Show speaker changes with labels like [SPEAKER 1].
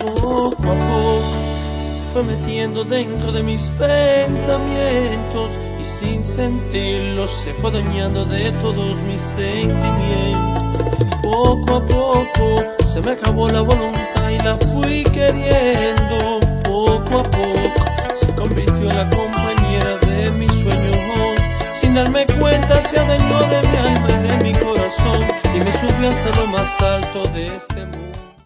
[SPEAKER 1] Poco a poco se fue metiendo dentro de mis pensamientos y sin sentirlo se fue dañando de todos mis sentimientos. Poco a poco se me acabó la voluntad y la fui queriendo. Poco a poco se convirtió en la compañera de mis sueños. Sin darme cuenta se adueñó de mi alma y de mi corazón y me subió hasta lo más alto de este mundo.